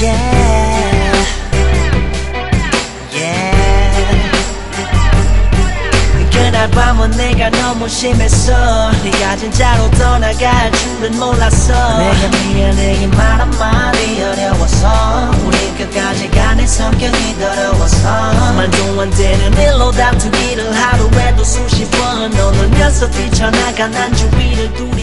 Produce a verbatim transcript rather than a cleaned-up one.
yeah, yeah. 그날 밤은 내가 너무 심했어. 네가 진짜로 떠나갈 줄은 몰랐어. 내가 미안해 이 말 한마디 어려워서 우리 끝까지 가 내 성격이 더러워서 말도 안 되는 일로 다투기를 하루에도 수십 번 너 놀면서 뛰쳐나가 난 주위를 둘이